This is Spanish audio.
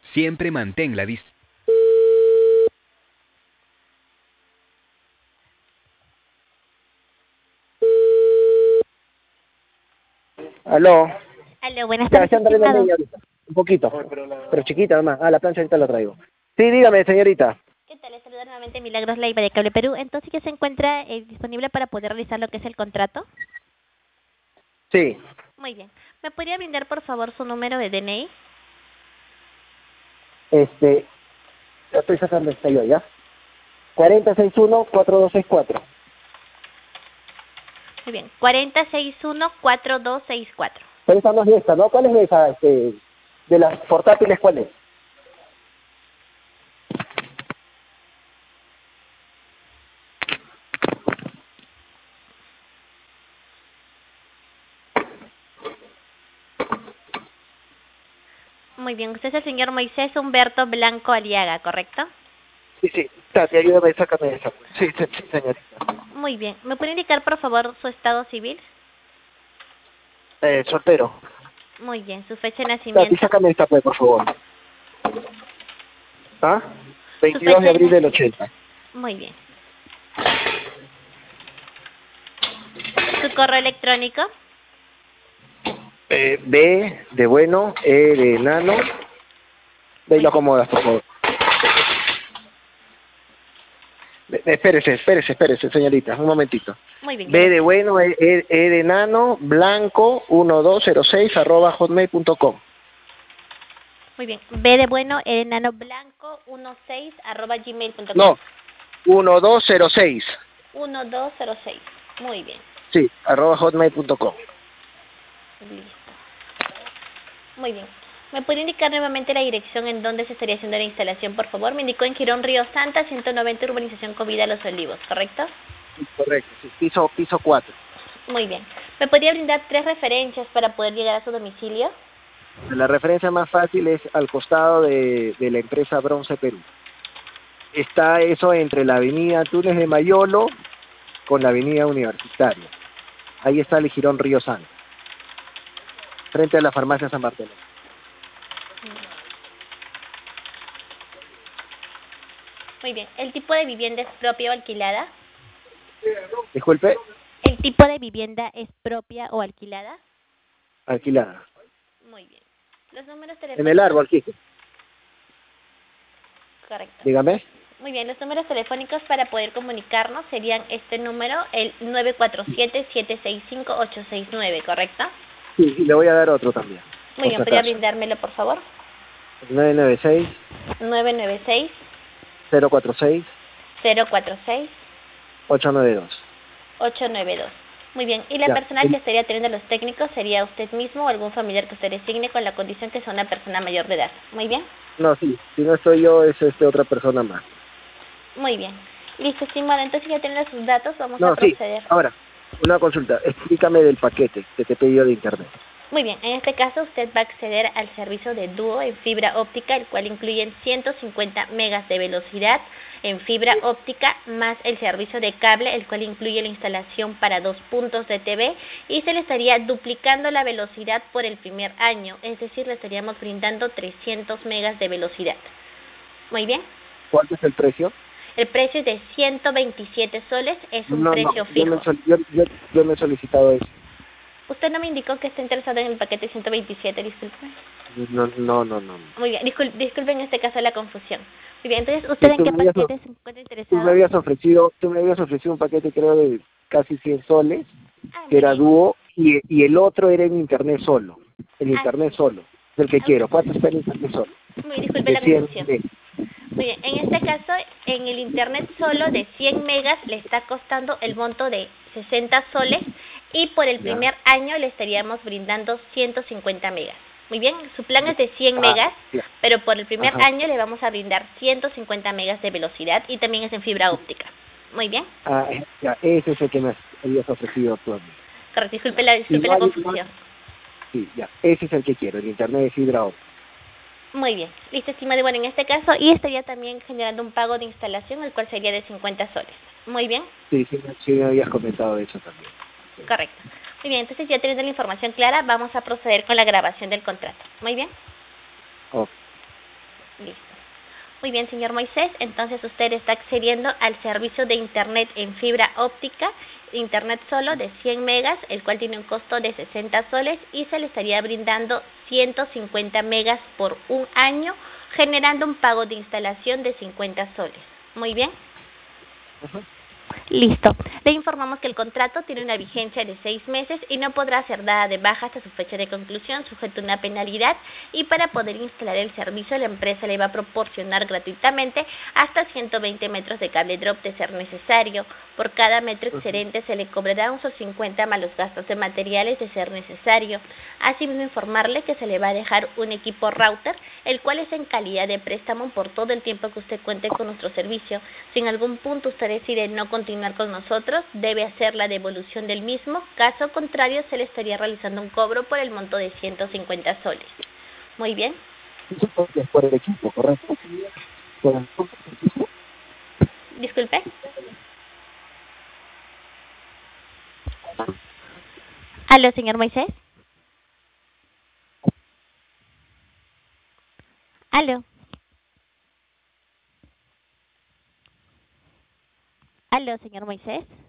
Siempre mantén la distancia. Aló. Aló, buenas Ya, tardes, está entrando la estimado. media ahorita. Un poquito. Pero chiquita nomás. Ah, la plancha ahorita la traigo. Sí, dígame, señorita. ¿Qué tal? Les saluda nuevamente Milagros Leiva de Cable Perú. Entonces, ¿ya se encuentra disponible para poder realizar lo que es el contrato? Sí. Muy bien. ¿Me podría brindar, por favor, su número de DNI? Ya estoy sacando esta yo, ¿ya? 4061-4264. Muy bien. 4061-4264. Pero esa no es esta, ¿no? ¿Cuál es esa? De las portátiles, ¿cuál es? Muy bien. Usted es el señor Moisés Humberto Blanco Aliaga, ¿correcto? Sí, sí. Tati, ayúdame, sácame esa. Sí, sí, sí, señorita. Muy bien. ¿Me puede indicar, por favor, su estado civil? Soltero. Muy bien. ¿Su fecha de Tati, nacimiento? sácame esta, pues, por favor. ¿Ah? Su 22 fecha de de abril del nacimiento. 80. Muy bien. ¿Su correo electrónico? B de bueno, E de enano. De ahí Muy lo bien. acomodas, por favor. Espérese, señorita, un momentito. Muy bien, ya lo B de espero. bueno, E de enano, blanco, 1206 @ hotmail.com. Muy bien. B de bueno, enano blanco 16 arroba gmail.com. No, 1206. 1206. Muy bien. Sí, @hotmail.com. Listo. Muy bien. ¿Me puede indicar nuevamente la dirección en donde se estaría haciendo la instalación, por favor? Me indicó en Girón Río Santa, 190 Urbanización Covida Los Olivos, ¿correcto? Sí, correcto, sí, piso 4. Muy bien. ¿Me podría brindar 3 referencias para poder llegar a su domicilio? La referencia más fácil es al costado de la empresa Bronce Perú. Está eso entre la avenida Túnez de Mayolo con la avenida Universitaria. Ahí está el Girón Río Santa, frente a la farmacia San Bartolomé. Muy bien. ¿El tipo de vivienda es propia o alquilada? Disculpe, ¿El tipo de vivienda es propia o alquilada? alquilada. Muy bien. Los números En el telefónicos, árbol, aquí. correcto. Dígame. Muy bien, los números telefónicos para poder comunicarnos serían este número, el 947-765-869, ¿correcto? Sí, y le voy a dar otro también, Muy por bien, si ¿podría acaso. brindármelo, por favor? 996 996 046 046 892. 892. Muy bien, y la Ya. persona que estaría atendiendo a los técnicos sería usted mismo o algún familiar que usted designe con la condición que sea una persona mayor de edad. Muy bien. No, sí, si no estoy yo, es otra persona más. Muy bien. Listo, estimado. Entonces ya teniendo sus datos, vamos a No, sí. proceder. Ahora, una consulta. Explícame del paquete que te he pedido de internet. Muy bien, en este caso usted va a acceder al servicio de Duo en fibra óptica, el cual incluye 150 megas de velocidad en fibra óptica, más el servicio de cable, el cual incluye la instalación para 2 puntos de TV, y se le estaría duplicando la velocidad por el primer año, es decir, le estaríamos brindando 300 megas de velocidad. Muy bien. ¿Cuánto es el precio? El precio es de 127 soles, es un No, precio yo me, fijo. yo me he solicitado eso. Usted no me indicó que está interesado en el paquete 127, disculpe. No. Muy bien, disculpen en este caso la confusión. Muy bien, entonces, ¿usted Sí, en qué paquete se encuentra interesado? tú me habías ofrecido un paquete creo de casi 100 soles, Ah, que muy era bien. dúo, y el otro era en internet solo. El Así internet es. solo, del que Ah, quiero. ¿Cuánto está el internet solo? muy disculpe De la 100 confusión. megas. Muy bien, en este caso, en el internet solo de 100 megas le está costando el monto de 60 soles y por el Ya. primer año le estaríamos brindando 150 megas. Muy bien, su plan es de 100 Ah, megas, ya. pero por el primer Ajá. año le vamos a brindar 150 megas de velocidad y también es en fibra óptica. Muy bien, Ah, ya, ese es el que me habías ofrecido tú a mí. correcto, Ya. Y disculpe no la hay, confusión. sí, ya, ese es el que quiero, el internet de fibra óptica. Muy bien, listo, estimado. Bueno, en este caso, y estaría también generando un pago de instalación, el cual sería de 50 soles. Muy bien, Sí, sí me habías comentado de eso también. correcto. Muy bien, entonces ya teniendo la información clara, vamos a proceder con la grabación del contrato. Muy bien. Ok. Listo. Muy bien, señor Moisés. Entonces usted está accediendo al servicio de Internet en fibra óptica, Internet solo de 100 megas, el cual tiene un costo de 60 soles y se le estaría brindando 150 megas por un año, generando un pago de instalación de 50 soles. Muy bien. Ujú. Listo. Le informamos que el contrato tiene una vigencia de 6 meses y no podrá ser dada de baja hasta su fecha de conclusión, sujeto a una penalidad, y para poder instalar el servicio la empresa le va a proporcionar gratuitamente hasta 120 metros de cable drop de ser necesario. Por cada metro excedente se le cobrará unos 50 más los gastos de materiales de ser necesario. Asimismo, informarle que se le va a dejar un equipo router, el cual es en calidad de préstamo por todo el tiempo que usted cuente con nuestro servicio. Si en algún punto usted decide no continuar con nosotros, debe hacer la devolución del mismo. Caso contrario, se le estaría realizando un cobro por el monto de 150 soles. Muy bien. Eso por el equipo, ¿correcto? Por el equipo. Disculpe. Aló, señor Moisés. Aló. Aló, señor Moisés.